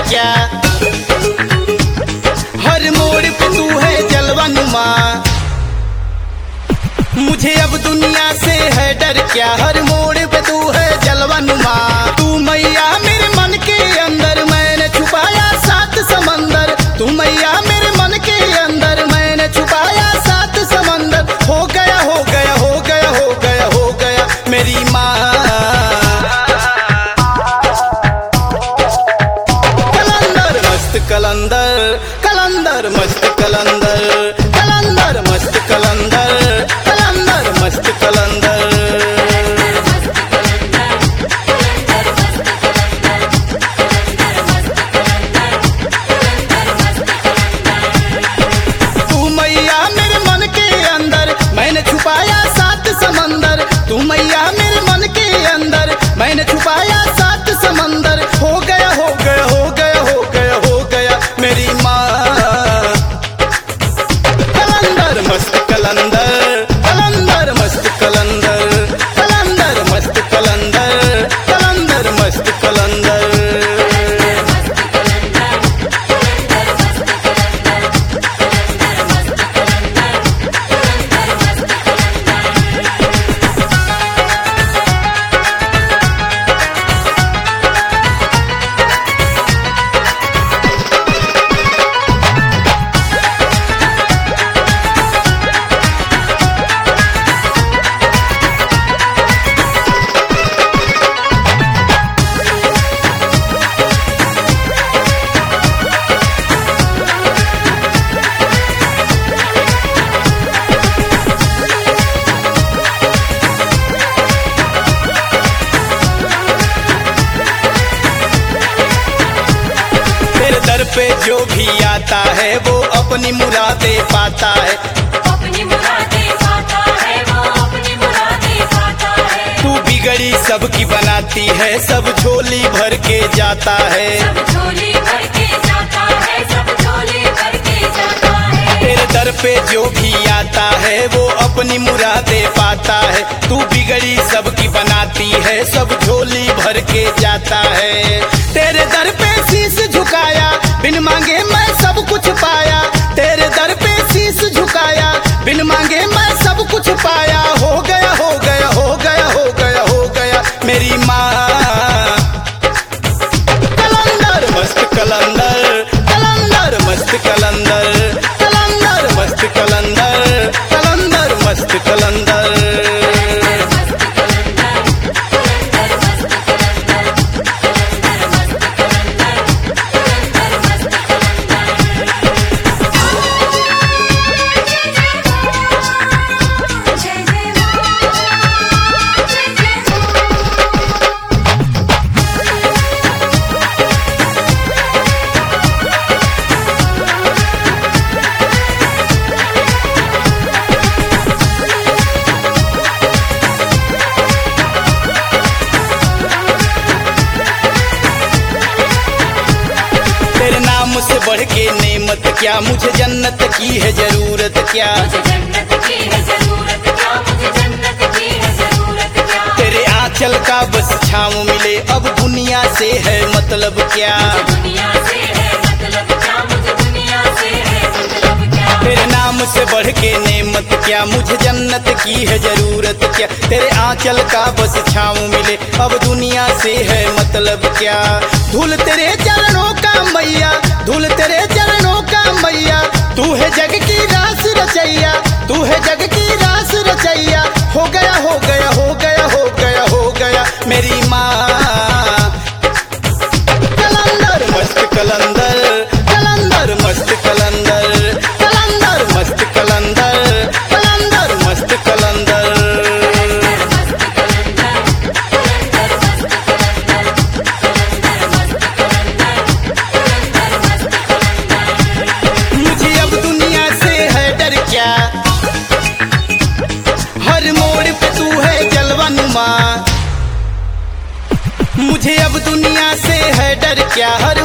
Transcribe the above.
क्या, हर मोड़ पे तू है जलवा नुमा। मुझे अब दुनिया से है डर क्या, हर मोड़ पे तू है जलवा नुमा। तू मैया मेरे मन के अंदर, मैंने छुपाया 7 समंदर। तू मैया मेरे मन के अंदर, मैंने छुपाया 7 समंदर। हो गया हो गया हो गया हो गया हो गया मेरी माँ। कलंदर मस्त कलंदर, कलंदर मस्त कलंदर, कलंदर मस्त कलंदर, कलंदर मस्त कलंदर। तू मैया मेरे मन के अंदर, मैंने छुपाया 7 समंदर। तू मैया मेरे मन के अंदर, मैंने छुपाया 7 समंदर। हो गया हो गया हो गया हो गया हो गया मेरी माँ। कलंदर मस्त कलंदर, कलंदर मस्त कलंदर, कलंदर मस्त कलंदर, कलंदर मस्त कलंदर। दर पे जो भी आता है वो अपनी मुरादें पाता है, अपनी मुरादें पाता है, वो अपनी मुरादें पाता है। तू बिगड़ी सबकी बनाती है, सब झोली भर के जाता है, सब झोली भर के जाता है, सब झोली भर के जाता है। तेरे दर पे जो भी आता है वो अपनी मुरादें पाता है। तू बिगड़ी सबकी बनाती है, सब झोली भर के जाता है। तेरे दर पे शीश झुकाया, बिन मांगे मैं सब कुछ पाया। तेरे दर पे शीश झुकाया, बिन मांगे मैं सब कुछ पाया। हो गया हो गया हो गया हो गया हो गया मेरी माँ। कलंदर मस्त कलंदर, कलंदर मस्त कलंदर, कलंदर मस्त कलंदर, कलंदर मस्त कलंदर। से बढ़ के नेमत क्या, मुझे जन्नत की है जरूरत क्या, मुझे जन्नत की है जरूरत क्या, मुझे जन्नत की है जरूरत क्या। तेरे आंचल का बस छाँव मिले, अब दुनिया से है मतलब क्या, मुझे दुनिया से है मतलब क्या, मुझे दुनिया से है मतलब क्या। तेरे नाम से बढ़ के नेमत क्या, मुझे जन्नत की है जरूरत क्या। तेरे आंचल का बस छाँव मिले, अब दुनिया से है मतलब क्या। धूल तेरे चरणों का मैया, धूल तेरे चरणों का मैया। तू है जग की रास रचैया, तू है जग की रास रचैया। हो गया हो गया हो गया हो गया हो गया मेरी माँ। कलंदर मस्त कलंदर, कलंदर मस्त कलंदर, कलंदर मस्त कलंदर, कलंदर मस्त कलंदर। मुझे अब दुनिया से है डर क्या, हर मोड़ पे तू है जलवा नुमा। मुझे अब दुनिया से है डर क्या, हर